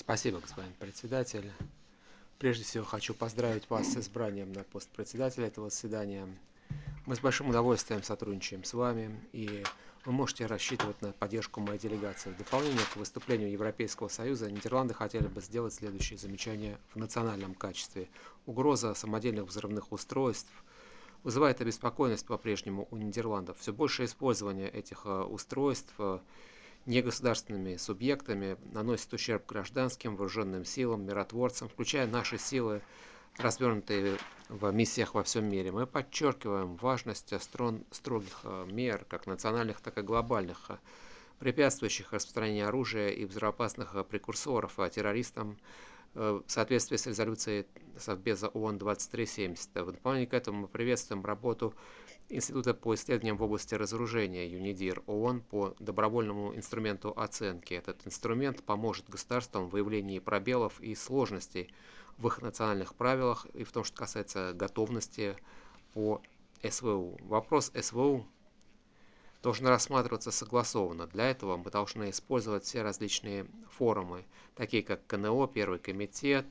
Спасибо, господин председатель. Прежде всего хочу поздравить вас с избранием на пост председателя этого заседания. Мы с большим удовольствием сотрудничаем с вами, и вы можете рассчитывать на поддержку моей делегации. В дополнение к выступлению Европейского Союза, Нидерланды хотели бы сделать следующие замечания в национальном качестве. Угроза самодельных взрывных устройств вызывает обеспокоенность по-прежнему у Нидерландов. Все большее использование этих устройств негосударственными субъектами наносит ущерб гражданским, вооруженным силам, миротворцам, включая наши силы, развернутые в миссиях во всем мире. Мы подчеркиваем важность строгих мер, как национальных, так и глобальных, препятствующих распространению оружия и взрывоопасных прекурсоров террористам в соответствии с резолюцией Совбеза ООН 2370. В дополнение к этому мы приветствуем работу Института по исследованиям в области разоружения ЮНИДИР ООН по добровольному инструменту оценки. Этот инструмент поможет государствам в выявлении пробелов и сложностей в их национальных правилах и в том, что касается готовности по СВУ. Вопрос СВУ должен рассматриваться согласованно. Для этого мы должны использовать все различные форумы, такие как КНО, Первый комитет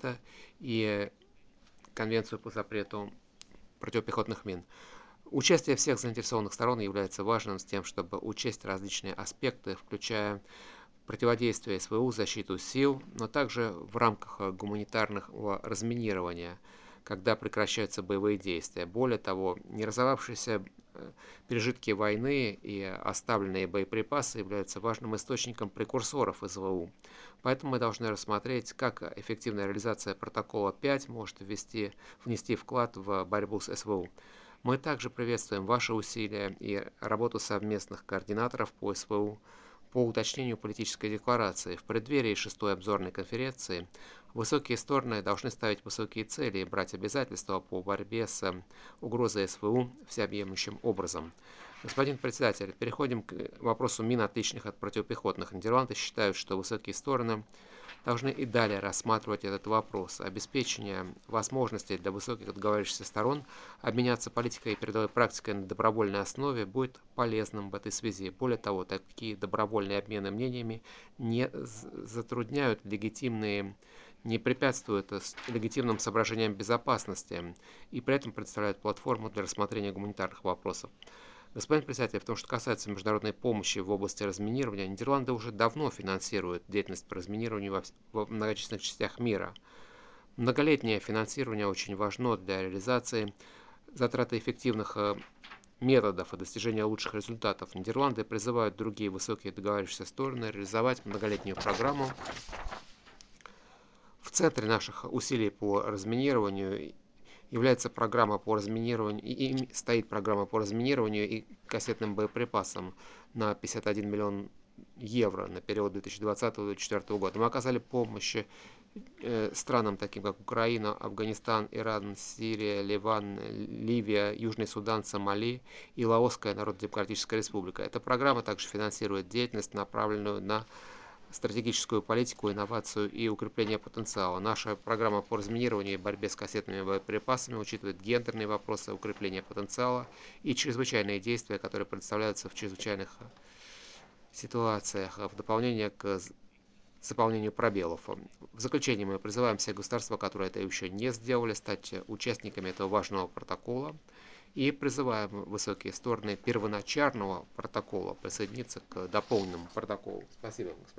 и Конвенцию по запрету противопехотных мин. Участие всех заинтересованных сторон является важным с тем, чтобы учесть различные аспекты, включая противодействие СВУ, защиту сил, но также в рамках гуманитарного разминирования, когда прекращаются боевые действия. Более того, не разорвавшиеся пережитки войны и оставленные боеприпасы являются важным источником прекурсоров СВУ. Поэтому мы должны рассмотреть, как эффективная реализация протокола 5 может внести вклад в борьбу с СВУ. Мы также приветствуем ваши усилия и работу совместных координаторов по СВУ по уточнению политической декларации. В преддверии шестой обзорной конференции высокие стороны должны ставить высокие цели и брать обязательства по борьбе с угрозой СВУ всеобъемлющим образом. Господин председатель, переходим к вопросу мин, отличных от противопехотных. Нидерланды считают, что высокие стороны должны и далее рассматривать этот вопрос. Обеспечение возможностей для высоких договорившихся сторон обменяться политикой и передовой практикой на добровольной основе будет полезным в этой связи. Более того, такие добровольные обмены мнениями не затрудняют не препятствуют легитимным соображениям безопасности и при этом представляют платформу для рассмотрения гуманитарных вопросов. Господин председатель, в том, что касается международной помощи в области разминирования, Нидерланды уже давно финансируют деятельность по разминированию во многочисленных частях мира. Многолетнее финансирование очень важно для реализации затраты эффективных методов и достижения лучших результатов. Нидерланды призывают другие высокие договорившиеся стороны реализовать многолетнюю программу. В центре наших усилий по разминированию является программа по разминированию и стоит программа по разминированию и кассетным боеприпасам на 51 миллион евро на период 2020-2024 года. Мы оказали помощь странам, таким как Украина, Афганистан, Иран, Сирия, Ливан, Ливия, Южный Судан, Сомали и Лаосская Народно-Демократическая Республика. Эта программа также финансирует деятельность, направленную на стратегическую политику, инновацию и укрепление потенциала. Наша программа по разминированию и борьбе с кассетными боеприпасами учитывает гендерные вопросы, укрепление потенциала и чрезвычайные действия, которые представляются в чрезвычайных ситуациях, в дополнение к заполнению пробелов. В заключение мы призываем все государства, которые это еще не сделали, стать участниками этого важного протокола и призываем высокие стороны первоначального протокола присоединиться к дополненному протоколу. Спасибо, господин.